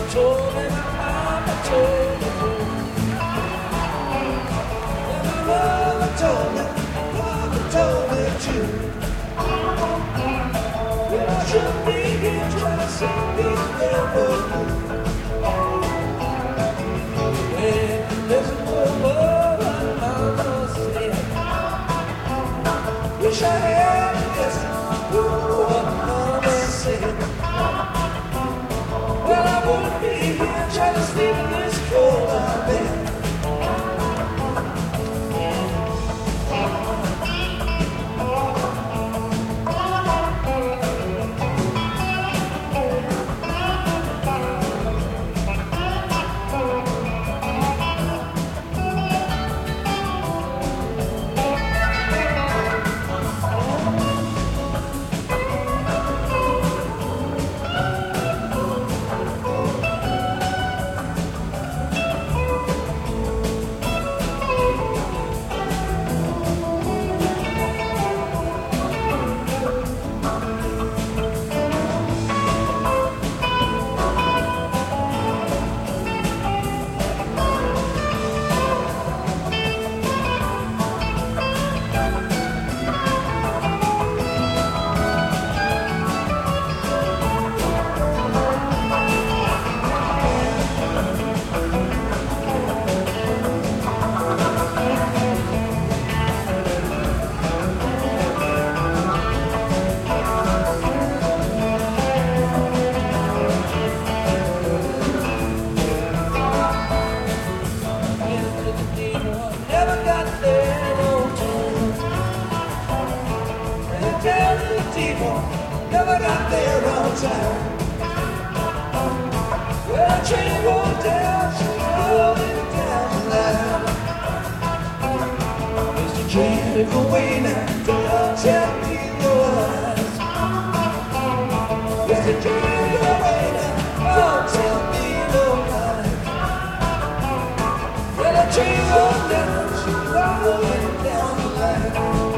told me my mama told me, and my mama told me, papa told me too. Well, I shouldn't be here trying to sing these railroad blues. Well, listen to what my mama said. Wish I had listened to what mama said. Well, I wouldn't be here trying to sleep in this cold out bed. Never got there on time. Well, the train rolled down, she rolling down the line. Mr. Train, live away now, don't tell me no lies. Mr. Train, live away now, don't tell me no lies. Well, the train rolled down, she rolling down the line.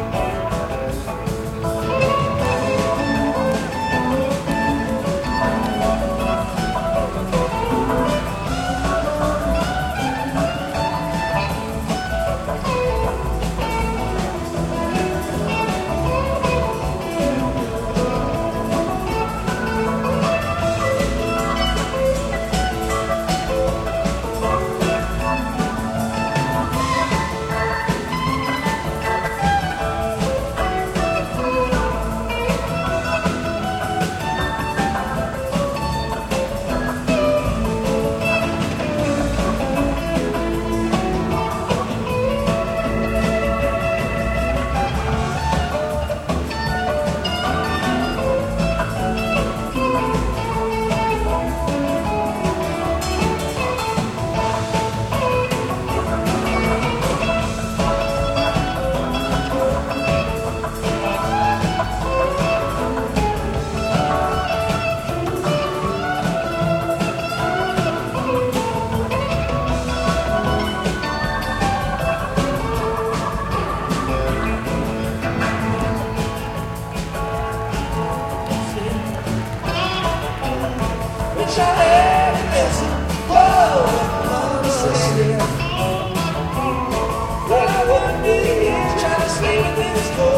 Wish I had listened, whoa, mama said. Well, I wouldn't be here trying to sleep in this cold.